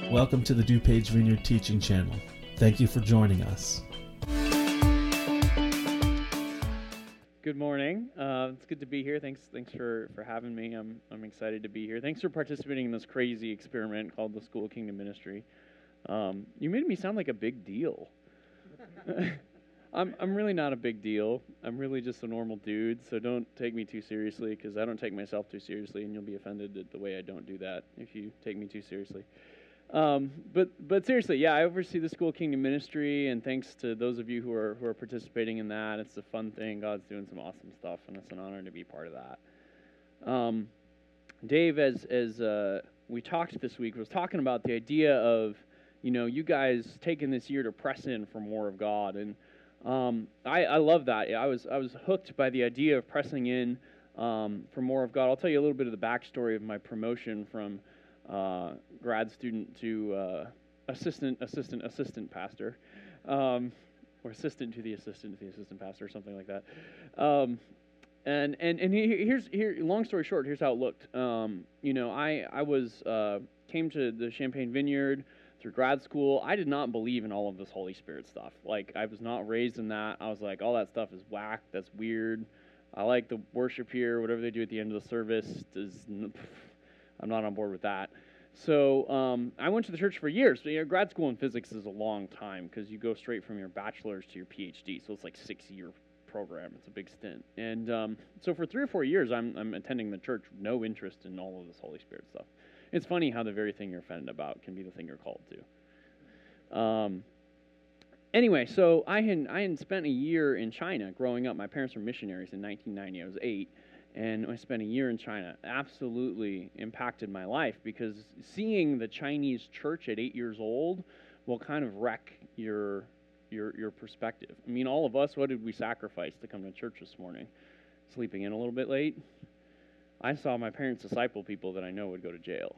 Welcome to the DuPage Vineyard Teaching Channel. Thank you for joining us. Good morning. It's good to be here. Thanks for having me. I'm excited to be here. Thanks for participating in this crazy experiment called the School of Kingdom Ministry. You made me sound like a big deal. I'm really not a big deal. I'm really just a normal dude, so don't take me too seriously, because I don't take myself too seriously, and you'll be offended at the way I don't do that if you take me too seriously. But seriously, yeah, I oversee the School of Kingdom Ministry, and thanks to those of you who are participating in that. It's a fun thing. God's doing some awesome stuff, and it's an honor to be part of that. Dave, as we talked this week, was talking about the idea of, you guys taking this year to press in for more of God, and I love that. I was hooked by the idea of pressing in for more of God. I'll tell you a little bit of the backstory of my promotion from grad student to assistant pastor, or assistant to the assistant pastor, or something like that. And here's long story short, here's how it looked. I came to the Champaign Vineyard through grad school. I did not believe in all of this Holy Spirit stuff. Like, I was not raised in that. I was like, all that stuff is whack. That's weird. I like the worship here. Whatever they do at the end of the service I'm not on board with that. So I went to the church for years. Grad school in physics is a long time because you go straight from your bachelor's to your PhD. So it's like 6-year program. It's a big stint. And so for 3 or 4 years, I'm attending the church, no interest in all of this Holy Spirit stuff. It's funny how the very thing you're offended about can be the thing you're called to. Anyway, so I had spent a year in China growing up. My parents were missionaries in 1990. I was 8. And I spent a year in China. Absolutely impacted my life, because seeing the Chinese church at 8 years old will kind of wreck your perspective. I mean, all of us, what did we sacrifice to come to church this morning? Sleeping in a little bit late? I saw my parents disciple people that I know would go to jail.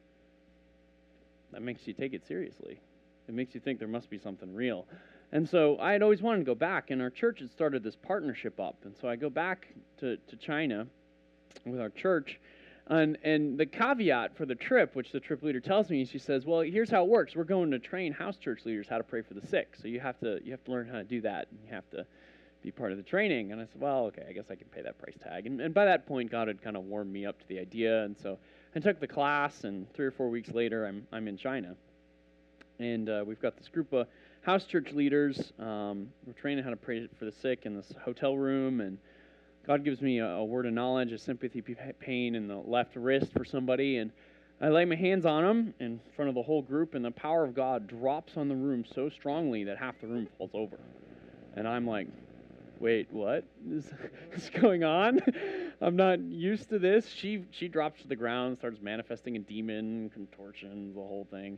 That makes you take it seriously. It makes you think there must be something real. And so I had always wanted to go back, and our church had started this partnership up. And so I go back to China with our church, and the caveat for the trip, which the trip leader tells me, she says, well, here's how it works. We're going to train house church leaders how to pray for the sick. So you have to learn how to do that, and you have to be part of the training. And I said, well, okay, I guess I can pay that price tag. And by that point, God had kind of warmed me up to the idea. And so I took the class, and 3 or 4 weeks later, I'm in China. And we've got this group of house church leaders. We're training how to pray for the sick in this hotel room, and God gives me a word of knowledge, a sympathy pain in the left wrist for somebody, and I lay my hands on them in front of the whole group, and the power of God drops on the room so strongly that half the room falls over. And I'm like, wait, what is going on? I'm not used to this. She drops to the ground, starts manifesting a demon, contortions, the whole thing.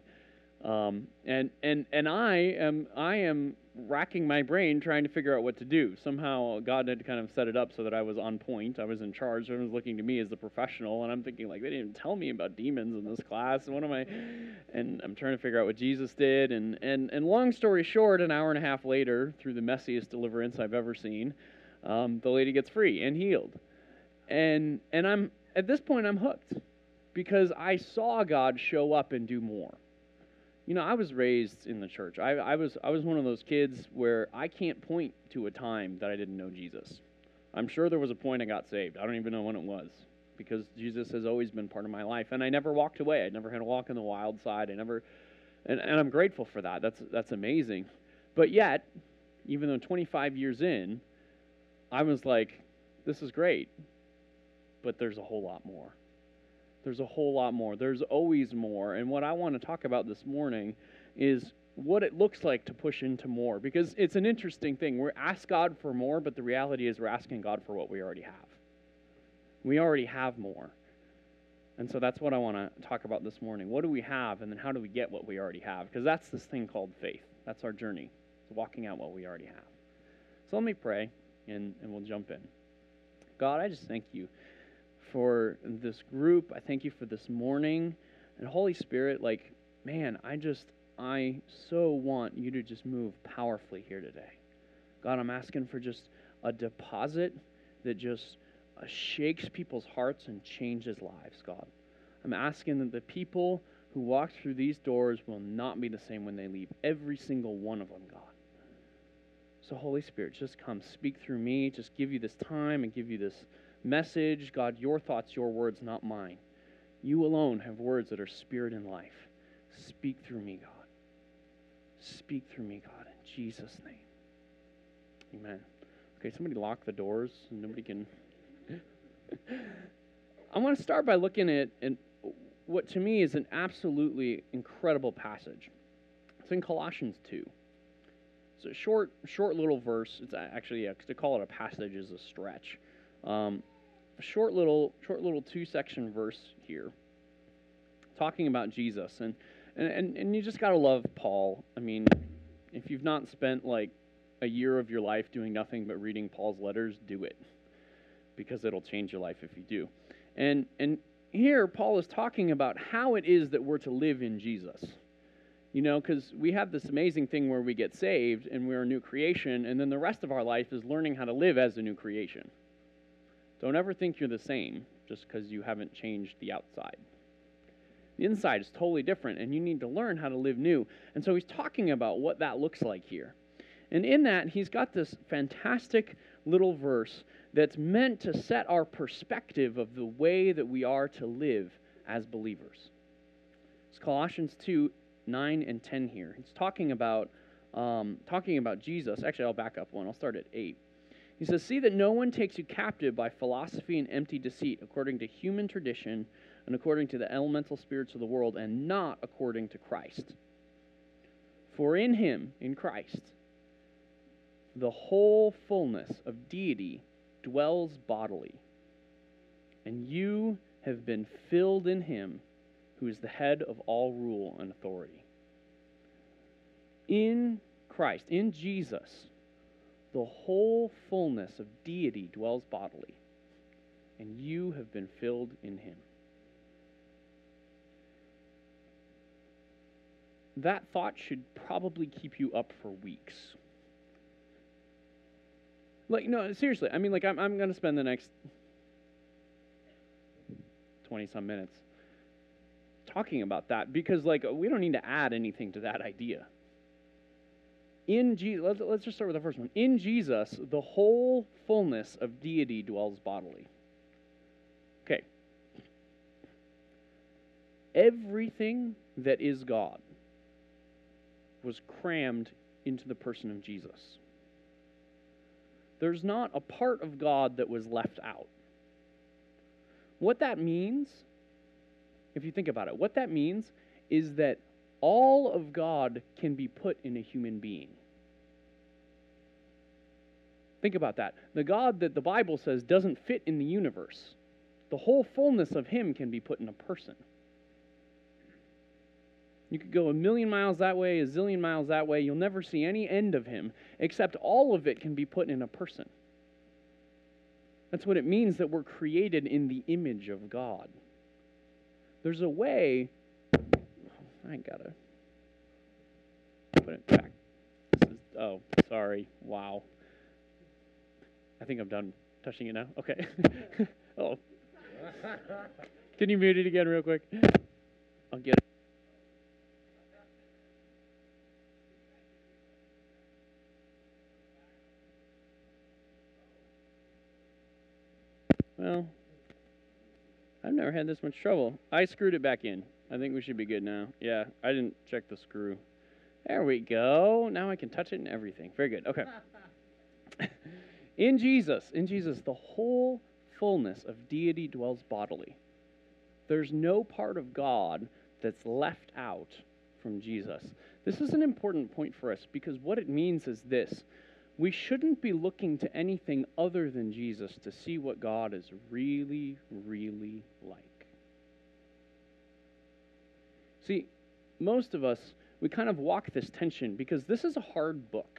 And I am racking my brain trying to figure out what to do. Somehow God had kind of set it up so that I was on point. I was in charge. Everyone was looking to me as the professional, and I'm thinking, like, they didn't even tell me about demons in this class. And I'm trying to figure out what Jesus did. And long story short, an hour and a half later, through the messiest deliverance I've ever seen, the lady gets free and healed. And I'm at this point, I'm hooked, because I saw God show up and do more. I was raised in the church. I was one of those kids where I can't point to a time that I didn't know Jesus. I'm sure there was a point I got saved. I don't even know when it was, because Jesus has always been part of my life, and I never walked away. I never had to walk on the wild side. And I'm grateful for that. That's amazing. But yet, even though 25 years in, I was like, this is great, but there's a whole lot more. There's a whole lot more. There's always more. And what I want to talk about this morning is what it looks like to push into more. Because it's an interesting thing. We ask God for more, but the reality is we're asking God for what we already have. We already have more. And so that's what I want to talk about this morning. What do we have, and then how do we get what we already have? Because that's this thing called faith. That's our journey. It's walking out what we already have. So let me pray, and we'll jump in. God, I just thank you for this group. I thank you for this morning. And Holy Spirit, I so want you to just move powerfully here today. God, I'm asking for just a deposit that just shakes people's hearts and changes lives, God. I'm asking that the people who walk through these doors will not be the same when they leave. Every single one of them, God. So Holy Spirit, just come, speak through me, just give you this time and give you this message. God, your thoughts, your words, not mine. You alone have words that are spirit and life. Speak through me, God. Speak through me, God, in Jesus' name. Amen. Okay, somebody lock the doors so nobody can... I want to start by looking at what to me is an absolutely incredible passage. It's in Colossians 2. It's a short little verse. It's actually, to call it a passage is a stretch. A short little 2-section verse here, talking about Jesus, and you just gotta love Paul. I mean, if you've not spent like a year of your life doing nothing but reading Paul's letters, do it, because it'll change your life if you do. And here Paul is talking about how it is that we're to live in Jesus. You know, because we have this amazing thing where we get saved and we're a new creation, and then the rest of our life is learning how to live as a new creation. Don't ever think you're the same just because you haven't changed the outside. The inside is totally different, and you need to learn how to live new. And so he's talking about what that looks like here. And in that, he's got this fantastic little verse that's meant to set our perspective of the way that we are to live as believers. It's Colossians 2, 9 and 10 here. He's talking about Jesus. Actually, I'll back up one. I'll start at 8. He says, "See that no one takes you captive by philosophy and empty deceit, according to human tradition and according to the elemental spirits of the world, and not according to Christ. For in him, in Christ, the whole fullness of deity dwells bodily, and you have been filled in him, who is the head of all rule and authority." In Christ, in Jesus, the whole fullness of deity dwells bodily, and you have been filled in him. That thought should probably keep you up for weeks. Like, no, seriously, I mean, like, I'm going to spend the next 20-some minutes talking about that, because, like, we don't need to add anything to that idea. In Jesus, let's just start with the first one. In Jesus, the whole fullness of deity dwells bodily. Okay. Everything that is God was crammed into the person of Jesus. There's not a part of God that was left out. What that means, if you think about it, what that means is that all of God can be put in a human being. Think about that. The God that the Bible says doesn't fit in the universe, the whole fullness of him can be put in a person. You could go 1,000,000 miles that way, 1,000,000 miles that way. You'll never see any end of him, except all of it can be put in a person. That's what it means that we're created in the image of God. There's a way... I gotta put it back. Oh, sorry. Wow. I think I'm done touching it now. Okay. Oh. Can you mute it again real quick? I'll get it. Well, I've never had this much trouble. I screwed it back in. I think we should be good now. Yeah, I didn't check the screw. There we go. Now I can touch it and everything. Very good. Okay. In Jesus, the whole fullness of deity dwells bodily. There's no part of God that's left out from Jesus. This is an important point for us, because what it means is this. We shouldn't be looking to anything other than Jesus to see what God is really, really like. See, most of us, we kind of walk this tension because this is a hard book.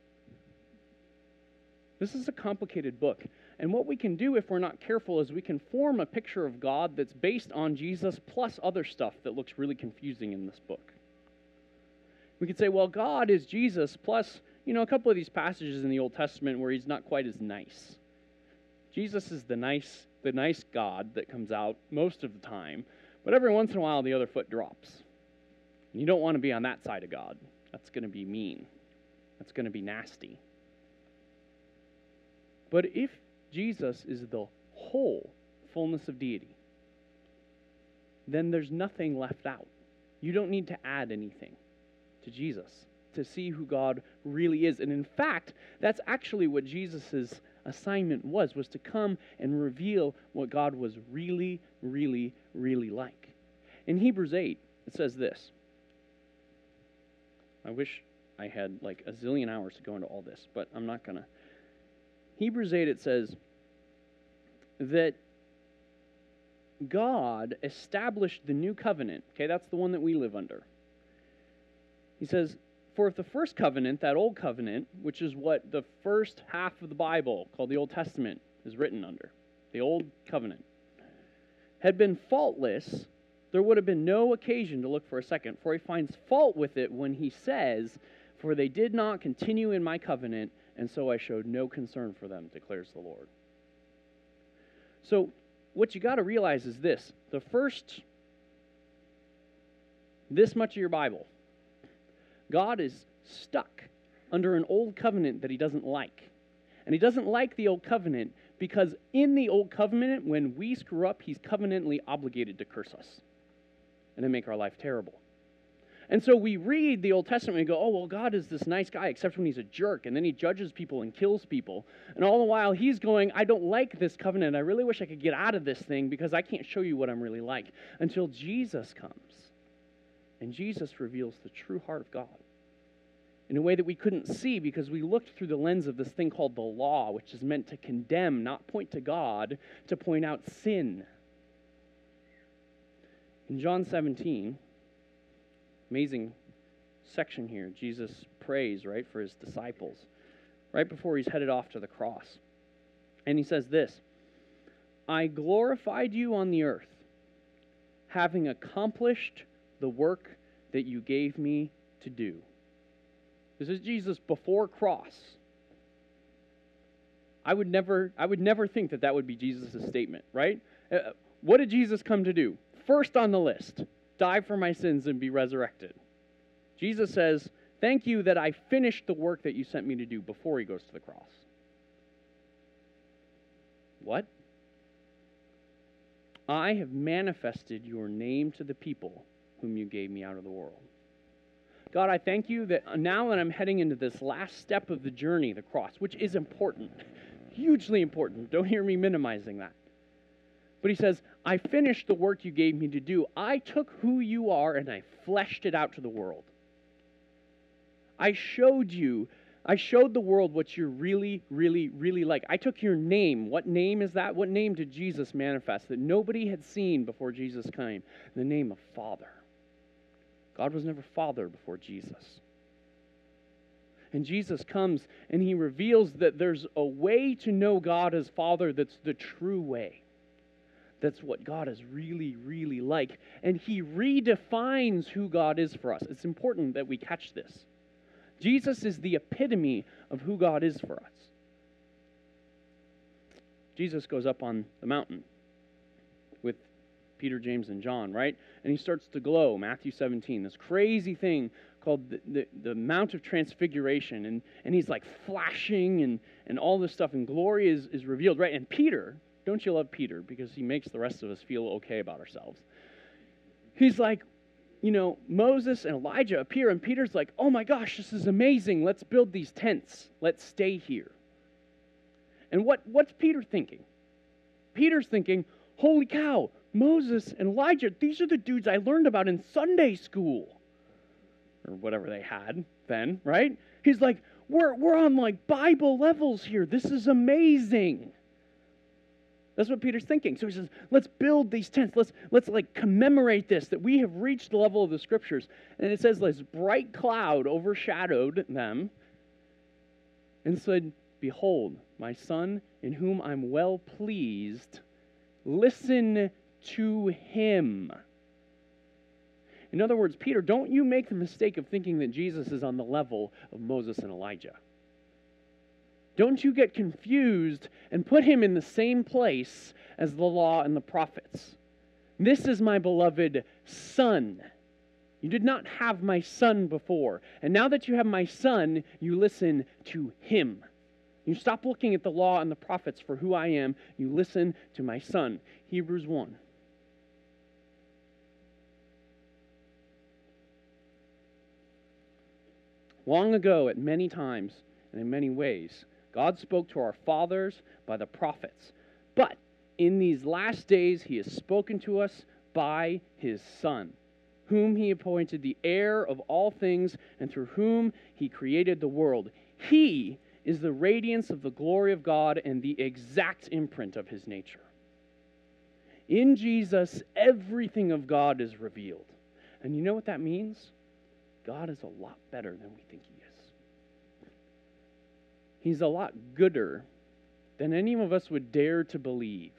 This is a complicated book. And what we can do if we're not careful is we can form a picture of God that's based on Jesus plus other stuff that looks really confusing in this book. We could say, well, God is Jesus plus, a couple of these passages in the Old Testament where he's not quite as nice. Jesus is the nice God that comes out most of the time, But every once in a while, the other foot drops. And you don't want to be on that side of God. That's going to be mean. That's going to be nasty. But if Jesus is the whole fullness of deity, then there's nothing left out. You don't need to add anything to Jesus to see who God really is. And in fact, that's actually what Jesus' assignment was to come and reveal what God was really, really, really like. In Hebrews 8, it says this. I wish I had like a zillion hours to go into all this, but I'm not going to. Hebrews 8, it says that God established the new covenant. Okay, that's the one that we live under. He says, for if the first covenant, that old covenant, which is what the first half of the Bible, called the Old Testament, is written under, the old covenant, had been faultless, there would have been no occasion to look for a second, for he finds fault with it when he says, for they did not continue in my covenant, and so I showed no concern for them, declares the Lord. So, what you got to realize is this. The first, this much of your Bible, God is stuck under an old covenant that he doesn't like. And he doesn't like the old covenant because in the old covenant, when we screw up, he's covenantally obligated to curse us and to make our life terrible. And so we read the Old Testament and go, oh, well, God is this nice guy, except when he's a jerk, and then he judges people and kills people. And all the while he's going, I don't like this covenant. I really wish I could get out of this thing because I can't show you what I'm really like. Until Jesus comes. And Jesus reveals the true heart of God in a way that we couldn't see because we looked through the lens of this thing called the law, which is meant to condemn, not point to God, to point out sin. In John 17, amazing section here, Jesus prays, right, for his disciples, right before he's headed off to the cross. And he says this, I glorified you on the earth, having accomplished the work that you gave me to do. This is Jesus before cross. I would never think that would be Jesus' statement, right? What did Jesus come to do? First on the list, die for my sins and be resurrected. Jesus says, thank you that I finished the work that you sent me to do before he goes to the cross. What? I have manifested your name to the people whom you gave me out of the world. God, I thank you that now that I'm heading into this last step of the journey, the cross, which is important, hugely important. Don't hear me minimizing that. But he says, I finished the work you gave me to do. I took who you are and I fleshed it out to the world. I showed the world what you're really, really, really like. I took your name. What name is that? What name did Jesus manifest that nobody had seen before Jesus came? The name of Father. God was never Father before Jesus. And Jesus comes and he reveals that there's a way to know God as Father that's the true way. That's what God is really, really like. And he redefines who God is for us. It's important that we catch this. Jesus is the epitome of who God is for us. Jesus goes up on the mountain with Peter, James, and John, right? And he starts to glow, Matthew 17, this crazy thing called the Mount of Transfiguration. And he's like flashing and all this stuff, and glory is revealed, right? And Peter, don't you love Peter? Because he makes the rest of us feel okay about ourselves. He's like, Moses and Elijah appear, and Peter's like, oh my gosh, this is amazing. Let's build these tents. Let's stay here. And what's Peter thinking? Peter's thinking, holy cow, Moses and Elijah, these are the dudes I learned about in Sunday school. Or whatever they had then, right? He's like, we're on like Bible levels here. This is amazing. That's what Peter's thinking. So he says, let's build these tents. Let's like commemorate this, that we have reached the level of the scriptures. And it says this bright cloud overshadowed them and said, behold, my son in whom I'm well pleased. Listen to him. In other words, Peter, don't you make the mistake of thinking that Jesus is on the level of Moses and Elijah. Don't you get confused and put him in the same place as the law and the prophets. This is my beloved Son. You did not have my Son before. And now that you have my Son, you listen to him. You stop looking at the law and the prophets for who I am. You listen to my Son. Hebrews 1. Long ago, at many times and in many ways, God spoke to our fathers by the prophets. But in these last days, he has spoken to us by his Son, whom he appointed the heir of all things, and through whom he created the world. He is the radiance of the glory of God and the exact imprint of his nature. In Jesus, everything of God is revealed. And you know what that means? God is a lot better than we think he is. He's a lot gooder than any of us would dare to believe.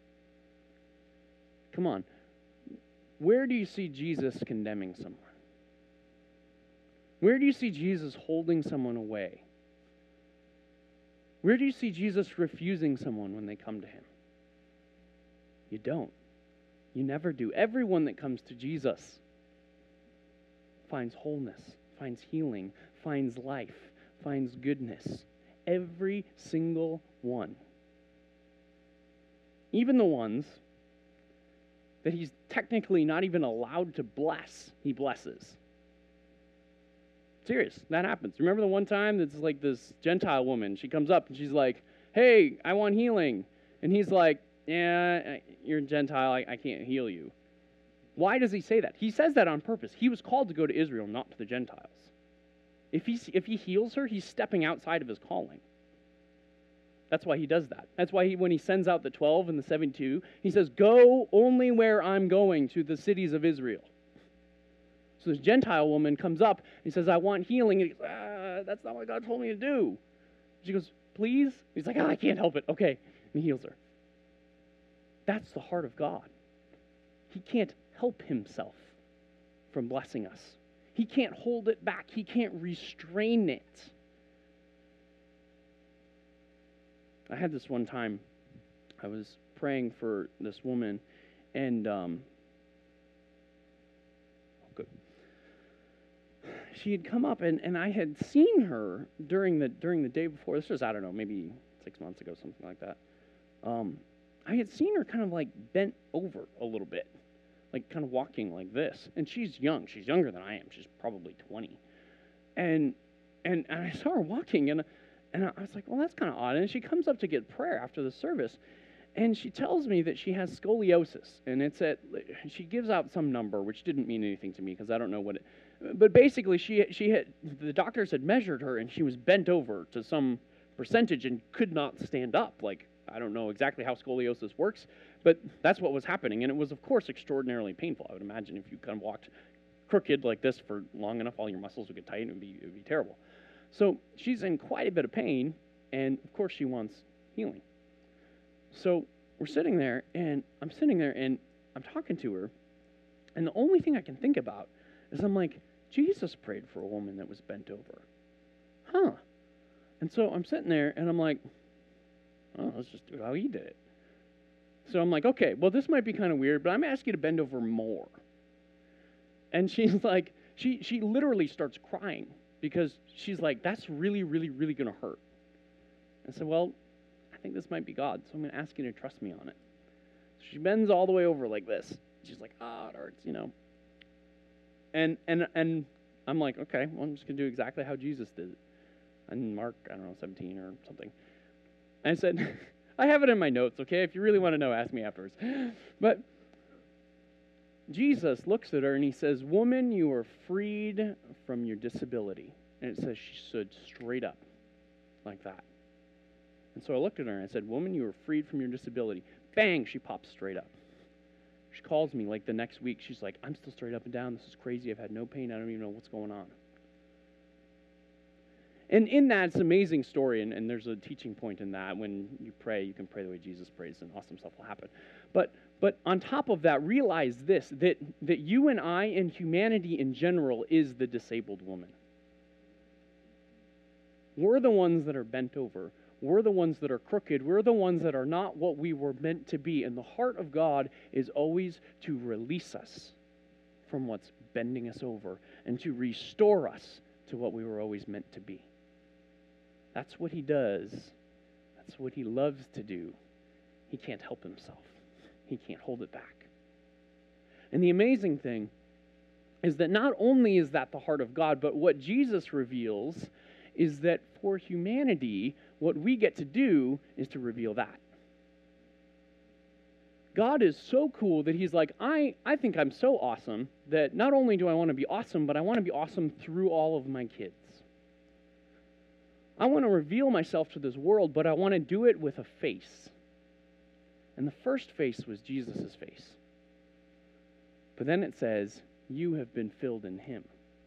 Come on. Where do you see Jesus condemning someone? Where do you see Jesus holding someone away? Where do you see Jesus refusing someone when they come to him? You don't. You never do. Everyone that comes to Jesus finds wholeness, finds healing, finds life, finds goodness. Every single one. Even the ones that he's technically not even allowed to bless, he blesses. Serious, that happens. Remember the one time that's like this Gentile woman, she comes up and she's like, hey, I want healing. And he's like, yeah, you're a Gentile, I can't heal you. Why does he say that? He says that on purpose. He was called to go to Israel, not to the Gentiles. If he heals her, he's stepping outside of his calling. That's why he does that. That's why when he sends out the 12 and the 72, he says, go only where I'm going, to the cities of Israel. So this Gentile woman comes up and says, I want healing. And he goes, that's not what God told me to do. She goes, please? He's like, I can't help it. Okay. And he heals her. That's the heart of God. He can't help himself from blessing us. He can't hold it back. He can't restrain it. I had this one time, I was praying for this woman, and she had come up, and I had seen her during the day before. This was, I don't know, maybe 6 months ago, something like that. I had seen her kind of like bent over a little bit, like kind of walking like this. And she's young. She's younger than I am. She's probably 20. And I saw her walking, and I was like, well, that's kind of odd. And she comes up to get prayer after the service, and she tells me that she has scoliosis. And she gives out some number, which didn't mean anything to me because I don't know what it, but basically the doctors had measured her, and she was bent over to some percentage and could not stand up. Like, I don't know exactly how scoliosis works, but that's what was happening. And it was, of course, extraordinarily painful. I would imagine if you kind of walked crooked like this for long enough, all your muscles would get tight, and it would be terrible. So she's in quite a bit of pain, and of course she wants healing. So we're sitting there, and I'm talking to her, and the only thing I can think about is I'm like, Jesus prayed for a woman that was bent over. Huh. And so I'm sitting there, and I'm like, oh, let's just do how he did it. So I'm like, okay, well, this might be kind of weird, but I'm asking you to bend over more. And she's like, she literally starts crying because she's like, that's really, really, really going to hurt. I said, well, I think this might be God, so I'm going to ask you to trust me on it. So she bends all the way over like this. She's like, it hurts, you know. And I'm like, okay, well, I'm just going to do exactly how Jesus did it. And Mark, 17 or something. And I said, I have it in my notes, okay? If you really want to know, ask me afterwards. But Jesus looks at her and he says, woman, you are freed from your disability. And it says she stood straight up like that. And so I looked at her and I said, woman, you are freed from your disability. Bang, she pops straight up. She calls me like the next week. She's like, I'm still straight up and down. This is crazy. I've had no pain. I don't even know what's going on. And in that, it's an amazing story, and there's a teaching point in that. When you pray, you can pray the way Jesus prays, and awesome stuff will happen. But on top of that, realize this, that you and I and humanity in general is the disabled woman. We're the ones that are bent over. we're the ones that are crooked. We're the ones that are not what we were meant to be. And the heart of God is always to release us from what's bending us over and to restore us to what we were always meant to be. That's what he does. That's what he loves to do. He can't help himself. He can't hold it back. And the amazing thing is that not only is that the heart of God, but what Jesus reveals is that for humanity, what we get to do is to reveal that. God is so cool that he's like, I think I'm so awesome that not only do I want to be awesome, but I want to be awesome through all of my kids. I want to reveal myself to this world, but I want to do it with a face. And the first face was Jesus' face. But then it says, you have been filled in him.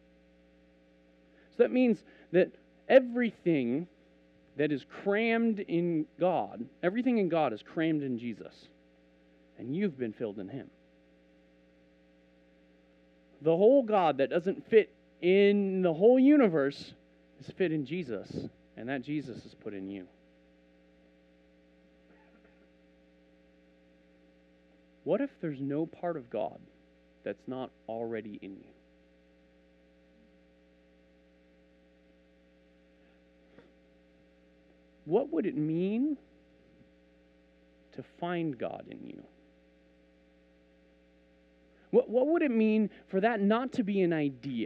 So that means that everything that is crammed in God, everything in God is crammed in Jesus. And you've been filled in him. The whole God that doesn't fit in the whole universe is fit in Jesus. And that Jesus is put in you. What if there's no part of God that's not already in you? What would it mean to find God in you? What would it mean for that not to be an idea,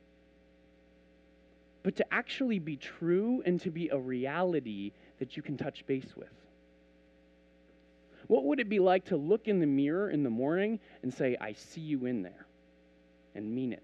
but to actually be true and to be a reality that you can touch base with? What would it be like to look in the mirror in the morning and say, I see you in there, and mean it?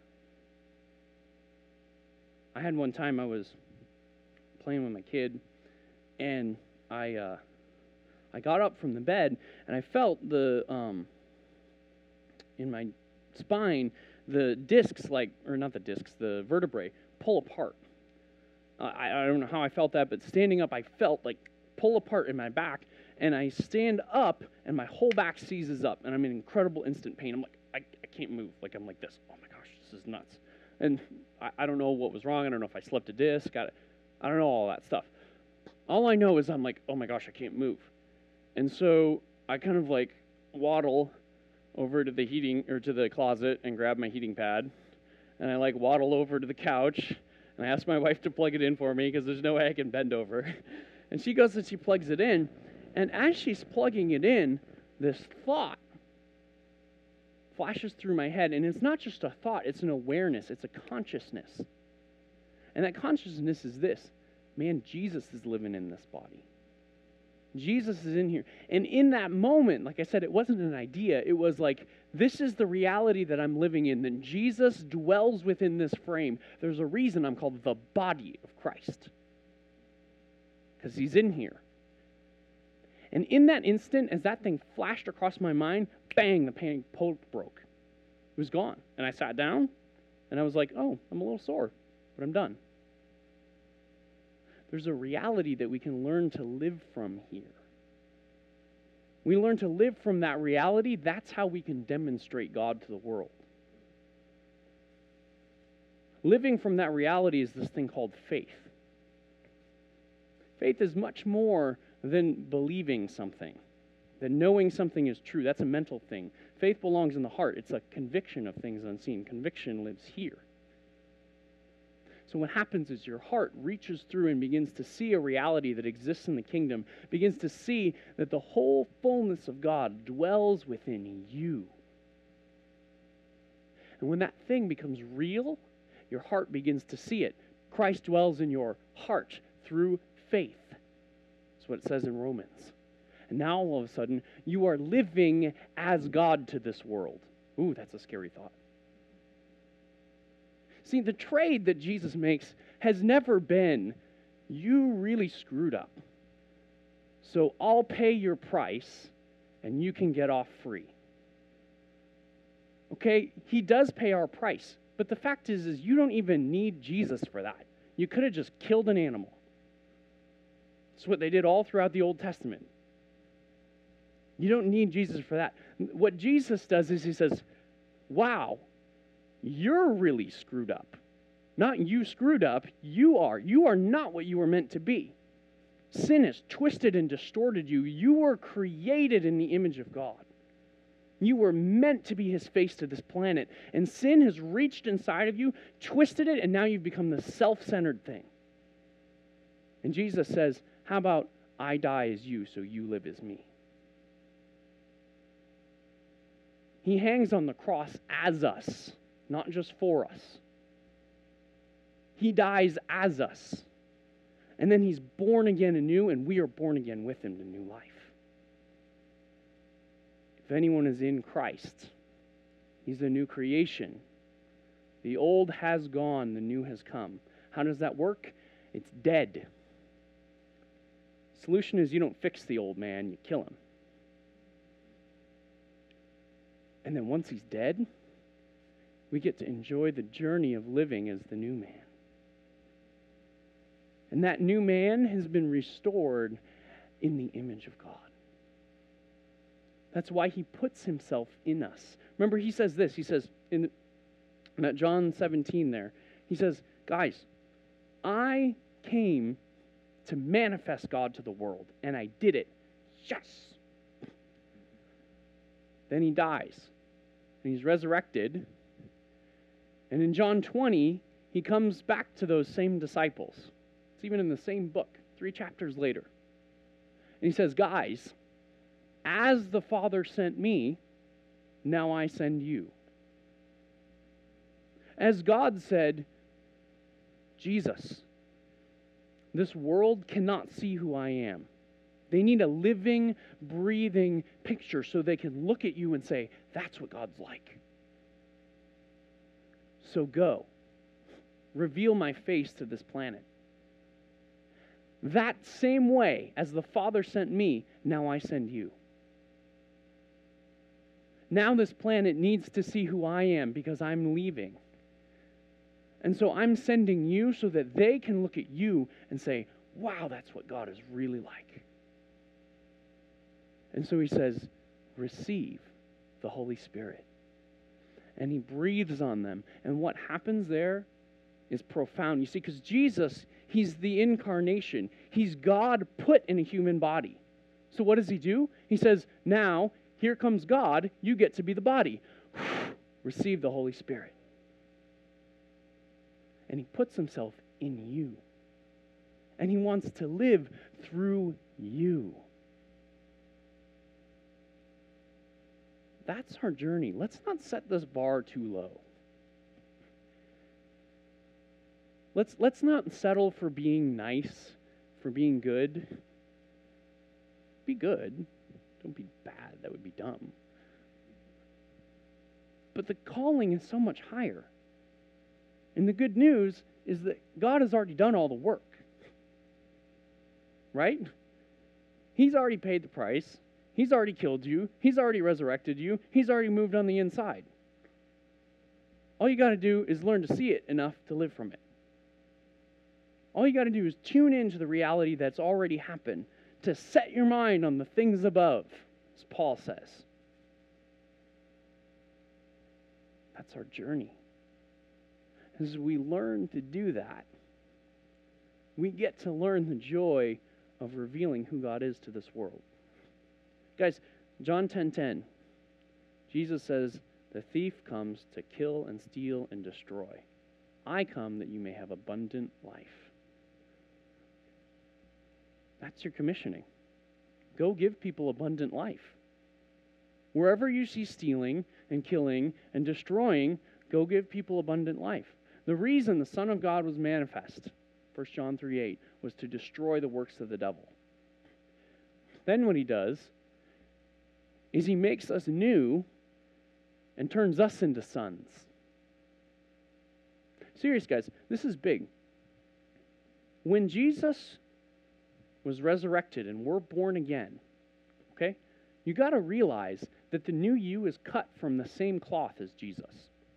I had one time I was playing with my kid, and I got up from the bed, and I felt in my spine, the vertebrae pull apart. I don't know how I felt that, but standing up, I felt like pull apart in my back, and I stand up, and my whole back seizes up, and I'm in incredible instant pain. I'm like, I can't move. Like, I'm like this. Oh my gosh, this is nuts. And I don't know what was wrong. I don't know if I slept a disc. I don't know all that stuff. All I know is I'm like, oh my gosh, I can't move. And so I kind of like waddle over to the closet and grab my heating pad. And I like waddle over to the couch, and I ask my wife to plug it in for me because there's no way I can bend over. And she goes and she plugs it in. And as she's plugging it in, this thought flashes through my head. And it's not just a thought, it's an awareness, it's a consciousness. And that consciousness is this: man, Jesus is living in this body. Jesus is in here. And in that moment, like I said, it wasn't an idea. It was like, this is the reality that I'm living in. That Jesus dwells within this frame. There's a reason I'm called the body of Christ. Because he's in here. And in that instant, as that thing flashed across my mind, bang, the pain broke. It was gone. And I sat down, and I was like, oh, I'm a little sore, but I'm done. There's a reality that we can learn to live from here. We learn to live from that reality. That's how we can demonstrate God to the world. Living from that reality is this thing called faith. Faith is much more than believing something, than knowing something is true. That's a mental thing. Faith belongs in the heart. It's a conviction of things unseen. Conviction lives here. So what happens is your heart reaches through and begins to see a reality that exists in the kingdom, begins to see that the whole fullness of God dwells within you. And when that thing becomes real, your heart begins to see it. Christ dwells in your heart through faith. That's what it says in Romans. And now all of a sudden, you are living as God to this world. Ooh, that's a scary thought. See, the trade that Jesus makes has never been, you really screwed up, so I'll pay your price and you can get off free. Okay, he does pay our price, but the fact is you don't even need Jesus for that. You could have just killed an animal. That's what they did all throughout the Old Testament. You don't need Jesus for that. What Jesus does is he says, wow, you're really screwed up. Not you screwed up, you are. You are not what you were meant to be. Sin has twisted and distorted you. You were created in the image of God. You were meant to be his face to this planet. And sin has reached inside of you, twisted it, and now you've become the self-centered thing. And Jesus says, how about I die as you, so you live as me? He hangs on the cross as us, not just for us. He dies as us. And then he's born again anew, and we are born again with him to new life. If anyone is in Christ, he's a new creation. The old has gone, the new has come. How does that work? It's dead. Solution is you don't fix the old man, you kill him. And then once he's dead, we get to enjoy the journey of living as the new man. And that new man has been restored in the image of God. That's why he puts himself in us. Remember, he says this. He says in that John 17 there, he says, guys, I came to manifest God to the world, and I did it. Yes! Then he dies, and he's resurrected. And in John 20, he comes back to those same disciples. It's even in the same book, 3 chapters later. And he says, guys, as the Father sent me, now I send you. As God said, Jesus, this world cannot see who I am. They need a living, breathing picture so they can look at you and say, that's what God's like. So go. Reveal my face to this planet. That same way as the Father sent me, now I send you. Now this planet needs to see who I am because I'm leaving. And so I'm sending you so that they can look at you and say, wow, that's what God is really like. And so he says, receive the Holy Spirit. And he breathes on them. And what happens there is profound. You see, because Jesus, he's the incarnation. He's God put in a human body. So what does he do? He says, now, here comes God. You get to be the body. Receive the Holy Spirit. And he puts himself in you. And he wants to live through you. That's our journey. Let's not set this bar too low. Let's not settle for being nice, for being good. Be good. Don't be bad. That would be dumb. But the calling is so much higher. And the good news is that God has already done all the work. Right? He's already paid the price. He's already killed you. He's already resurrected you. He's already moved on the inside. All you got to do is learn to see it enough to live from it. All you got to do is tune into the reality that's already happened, to set your mind on the things above, as Paul says. That's our journey. As we learn to do that, we get to learn the joy of revealing who God is to this world. Guys, John 10:10, Jesus says, the thief comes to kill and steal and destroy. I come that you may have abundant life. That's your commissioning. Go give people abundant life. Wherever you see stealing and killing and destroying, go give people abundant life. The reason the Son of God was manifest, 1 John 3:8, was to destroy the works of the devil. Then what he does is he makes us new and turns us into sons. Serious, guys, this is big. When Jesus was resurrected and we're born again, okay, you got to realize that the new you is cut from the same cloth as Jesus.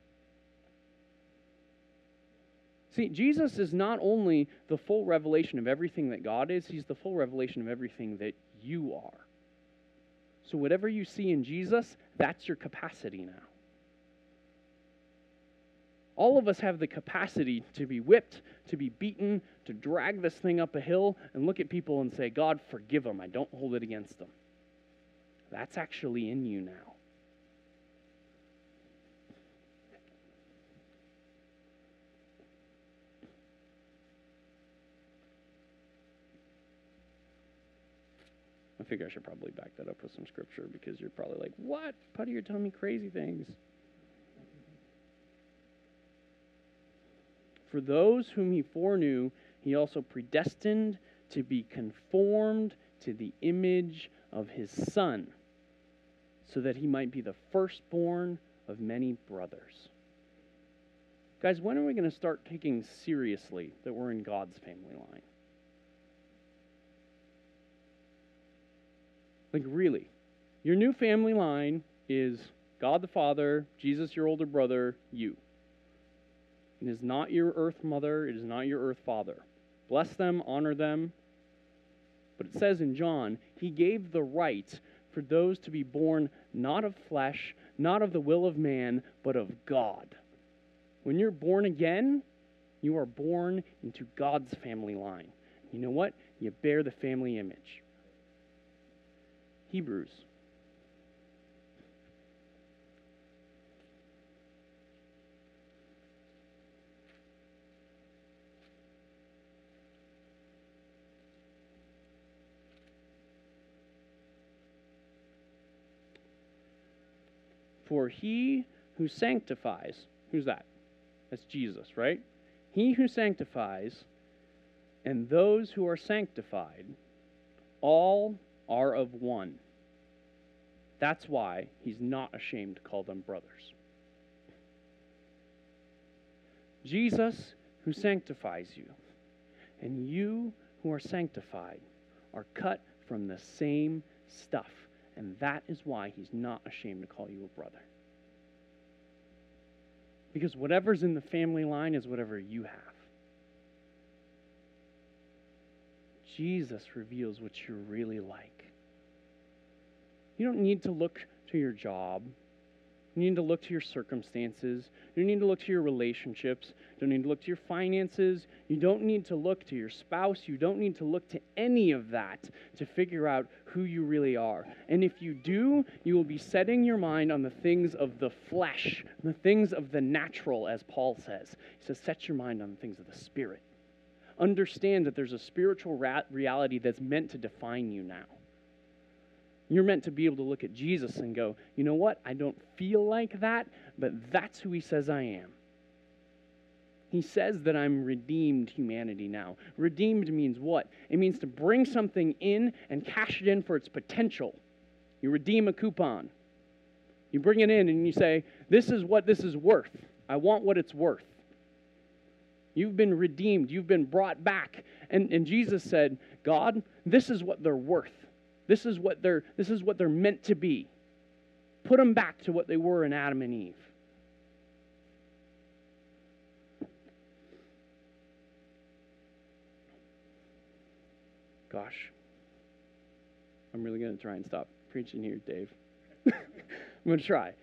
See, Jesus is not only the full revelation of everything that God is, he's the full revelation of everything that you are. So whatever you see in Jesus, that's your capacity now. All of us have the capacity to be whipped, to be beaten, to drag this thing up a hill and look at people and say, God, forgive them. I don't hold it against them. That's actually in you now. I figure I should probably back that up with some scripture because you're probably like, what? Putty, you're telling me crazy things. For those whom he foreknew, he also predestined to be conformed to the image of his Son, so that he might be the firstborn of many brothers. Guys, when are we going to start taking seriously that we're in God's family line? Like, really. Your new family line is God the Father, Jesus your older brother, you. It is not your earth mother. It is not your earth father. Bless them, honor them. But it says in John, he gave the right for those to be born not of flesh, not of the will of man, but of God. When you're born again, you are born into God's family line. You know what? You bear the family image. Hebrews. For he who sanctifies, who's that? That's Jesus, right? He who sanctifies and those who are sanctified, all are of one. That's why he's not ashamed to call them brothers. Jesus who sanctifies you and you who are sanctified are cut from the same stuff. And that is why he's not ashamed to call you a brother. Because whatever's in the family line is whatever you have. Jesus reveals what you're really like. You don't need to look to your job. You need to look to your circumstances. You don't need to look to your relationships. You don't need to look to your finances. You don't need to look to your spouse. You don't need to look to any of that to figure out who you really are. And if you do, you will be setting your mind on the things of the flesh, the things of the natural, as Paul says. He says, set your mind on the things of the Spirit. Understand that there's a spiritual reality that's meant to define you now. You're meant to be able to look at Jesus and go, you know what? I don't feel like that, but that's who he says I am. He says that I'm redeemed humanity now. Redeemed means what? It means to bring something in and cash it in for its potential. You redeem a coupon. You bring it in and you say, this is what this is worth. I want what it's worth. You've been redeemed. You've been brought back. And Jesus said, God, this is what they're worth. This is what they're meant to be. Put them back to what they were in Adam and Eve. Gosh. I'm really going to try and stop preaching here, Dave. I'm going to try.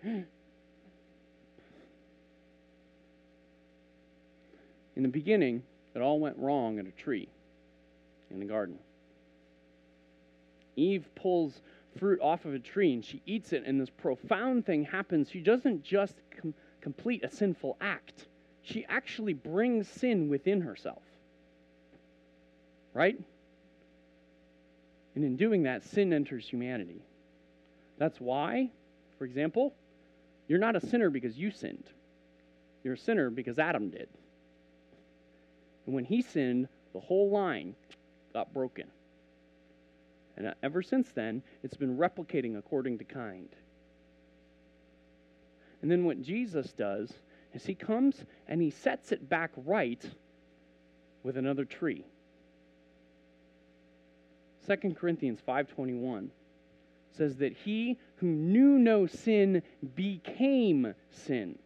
In the beginning, it all went wrong at a tree in the garden. Eve pulls fruit off of a tree and she eats it, and this profound thing happens. She doesn't just complete a sinful act. She actually brings sin within herself. Right? And in doing that, sin enters humanity. That's why, for example, you're not a sinner because you sinned. You're a sinner because Adam did. And when he sinned, the whole line got broken. And ever since then, it's been replicating according to kind. And then what Jesus does is he comes and he sets it back right with another tree. 2 Corinthians 5:21 says that he who knew no sin became sin.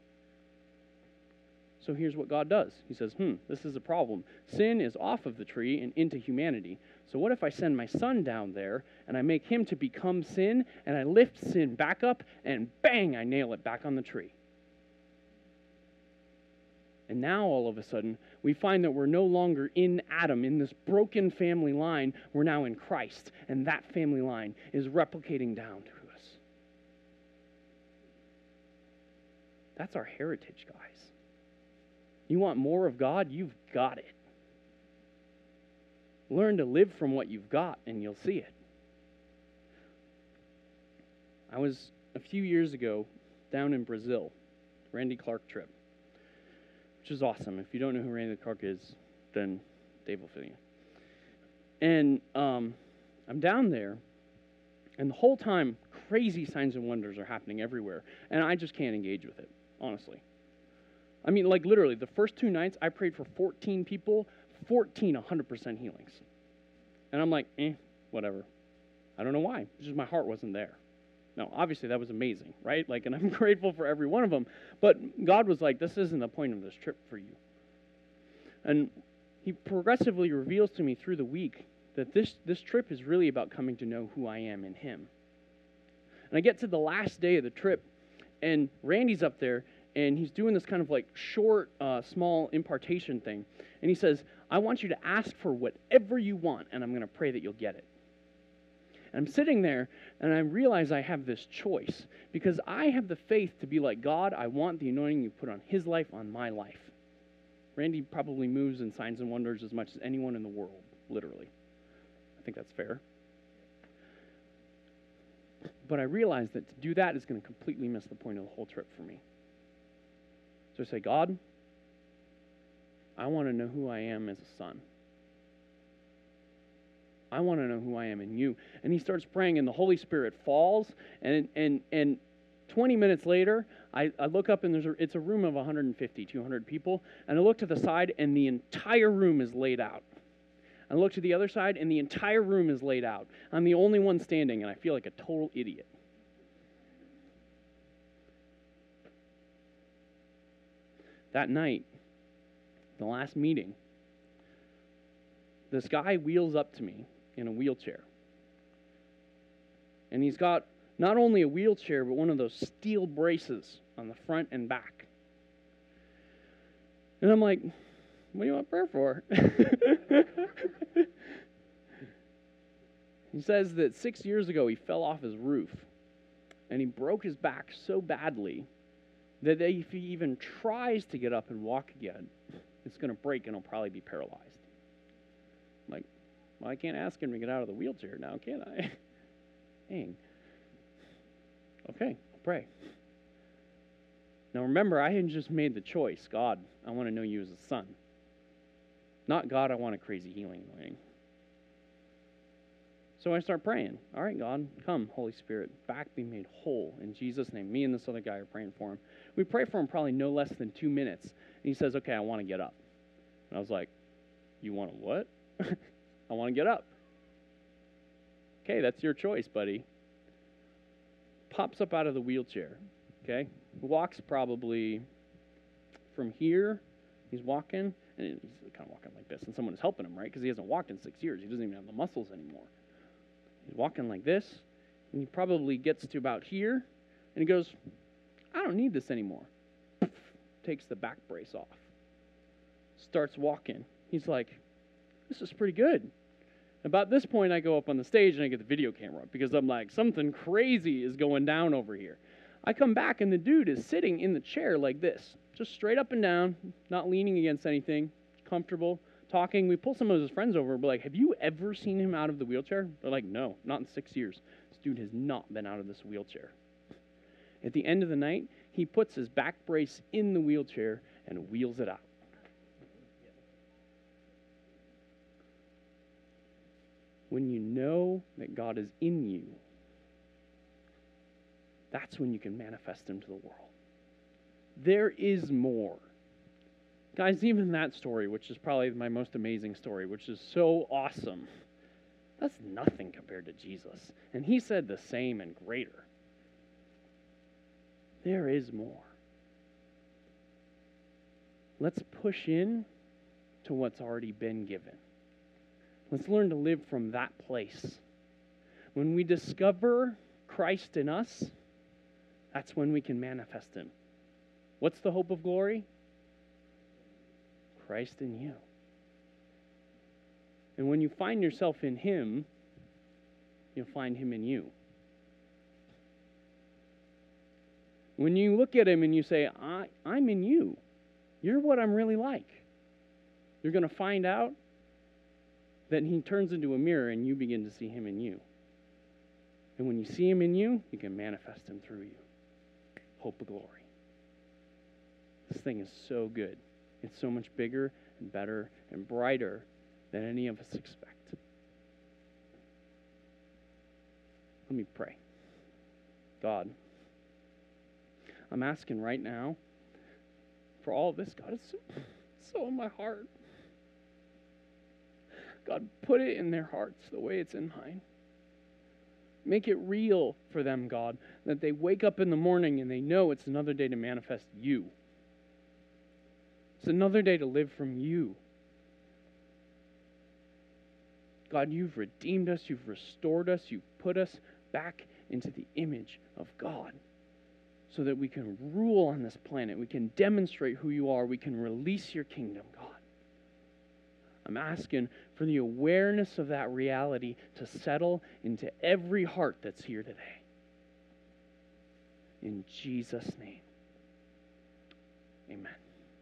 So here's what God does. He says, this is a problem. Sin is off of the tree and into humanity. So what if I send my son down there and I make him to become sin and I lift sin back up and bang, I nail it back on the tree. And now, all of a sudden, we find that we're no longer in Adam, in this broken family line. We're now in Christ. And that family line is replicating down to us. That's our heritage, guys. You want more of God? You've got it. Learn to live from what you've got, and you'll see it. I was, a few years ago, down in Brazil, Randy Clark trip, which is awesome. If you don't know who Randy Clark is, then Dave will fill you in. And I'm down there, and the whole time, crazy signs and wonders are happening everywhere, and I just can't engage with it, honestly. I mean, like literally, the first 2 nights, I prayed for 14 people, 14 100% healings. And I'm like, whatever. I don't know why. It's just my heart wasn't there. Now, obviously, that was amazing, right? Like, and I'm grateful for every one of them. But God was like, this isn't the point of this trip for you. And he progressively reveals to me through the week that this trip is really about coming to know who I am in him. And I get to the last day of the trip, and Randy's up there, and he's doing this kind of like short, small impartation thing. And he says, I want you to ask for whatever you want, and I'm going to pray that you'll get it. And I'm sitting there, and I realize I have this choice, because I have the faith to be like, God, I want the anointing you put on his life on my life. Randy probably moves in signs and wonders as much as anyone in the world, literally. I think that's fair. But I realize that to do that is going to completely miss the point of the whole trip for me. So I say, God, I want to know who I am as a son. I want to know who I am in you. And he starts praying, and the Holy Spirit falls, and 20 minutes later, I look up, and it's a room of 150, 200 people, and I look to the side, and the entire room is laid out. I look to the other side, and the entire room is laid out. I'm the only one standing, and I feel like a total idiot. That night, the last meeting, this guy wheels up to me in a wheelchair. And he's got not only a wheelchair, but one of those steel braces on the front and back. And I'm like, what do you want prayer for? He says that 6 years ago he fell off his roof, and he broke his back so badly that if he even tries to get up and walk again, it's going to break and he'll probably be paralyzed. I'm like, well, I can't ask him to get out of the wheelchair now, can I? Dang. Okay, I'll pray. Now remember, I had just made the choice. God, I want to know you as a son. Not God, I want a crazy healing anointing. So I start praying. All right, God, come, Holy Spirit, back be made whole in Jesus' name. Me and this other guy are praying for him. We pray for him probably no less than 2 minutes. And he says, okay, I want to get up. And I was like, you want to what? I want to get up. Okay, that's your choice, buddy. Pops up out of the wheelchair, okay? Walks probably from here. He's walking, and he's kind of walking like this. And someone is helping him, right? Because he hasn't walked in 6 years. He doesn't even have the muscles anymore. He's walking like this, and he probably gets to about here, and he goes, I don't need this anymore. Takes the back brace off. Starts walking. He's like, this is pretty good. About this point, I go up on the stage, and I get the video camera, because I'm like, something crazy is going down over here. I come back, and the dude is sitting in the chair like this, just straight up and down, not leaning against anything, comfortable, talking. We pull some of his friends over and we're like, have you ever seen him out of the wheelchair? They're like, no, not in 6 years. This dude has not been out of this wheelchair. At the end of the night, he puts his back brace in the wheelchair and wheels it out. When you know that God is in you, that's when you can manifest him to the world. There is more. Guys, even that story, which is probably my most amazing story, which is so awesome, that's nothing compared to Jesus. And he said the same and greater. There is more. Let's push in to what's already been given. Let's learn to live from that place. When we discover Christ in us, that's when we can manifest him. What's the hope of glory? Christ in you. And when you find yourself in him, you'll find him in you. When you look at him and you say, I'm in you, you're what I'm really like, you're going to find out that he turns into a mirror and you begin to see him in you. And when you see him in you, you can manifest him through you. Hope of glory. This thing is so good. It's so much bigger and better and brighter than any of us expect. Let me pray. God, I'm asking right now for all of this. God, it's so in my heart. God, put it in their hearts the way it's in mine. Make it real for them, God, that they wake up in the morning and they know it's another day to manifest you. It's another day to live from you. God, you've redeemed us, you've restored us, you've put us back into the image of God so that we can rule on this planet, we can demonstrate who you are, we can release your kingdom, God. I'm asking for the awareness of that reality to settle into every heart that's here today. In Jesus' name. Amen.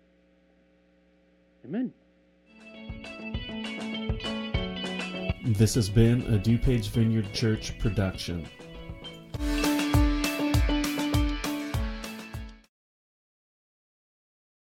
Amen. This has been a DuPage Vineyard Church production.